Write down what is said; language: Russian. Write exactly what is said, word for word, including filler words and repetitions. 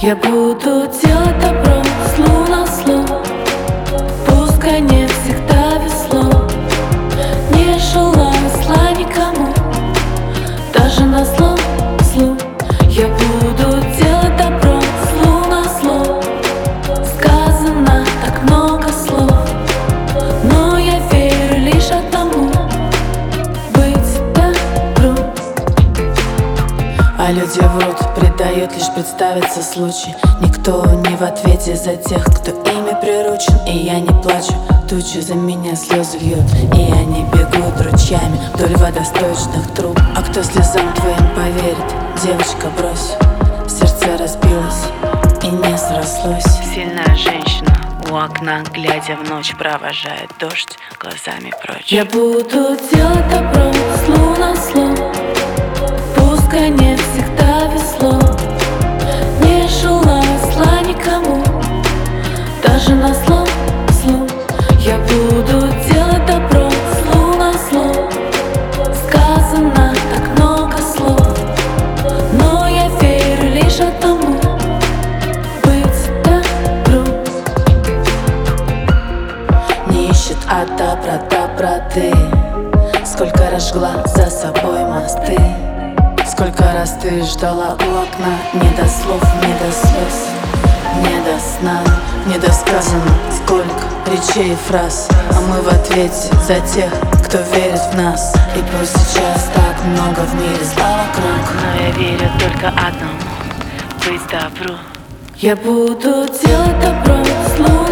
Я буду делать добро, злу на зло. Пускай не всегда весло. Не желаю зла никому, даже на зло злу. Я буду делать добро, злу на зло. Сказано так много слов, но я верю лишь одному: быть добру. А люди врут, предают, лишь представится случай. Никто не в ответе за тех, кто ими приручен. И я не плачу, тучи за меня слезы льют, и они бегут ручьями вдоль водосточных труб. А кто слезам твоим поверит? Девочка, брось, сердце разбилось и не срослось. Сильная женщина у окна, глядя в ночь, провожает дождь глазами прочь. Я буду делать добро, злу на зло. Пускай не всегда весло. Не желаю зла никому, даже на зло злу. Я буду делать добро, злу на зло. Сказано так много слов, но я верю лишь одному: быть добру. Не ищет от добра доброты. Сколько раз жгла за собой мосты, сколько раз ты ждала у окна. Не до слов, не до слез, не до сна, не до сказано. Сколько речей и фраз, а мы в ответе за тех, кто верит в нас. И пусть сейчас так много в мире зла вокруг, но я верю только одному: быть добру. Я буду делать добро, злу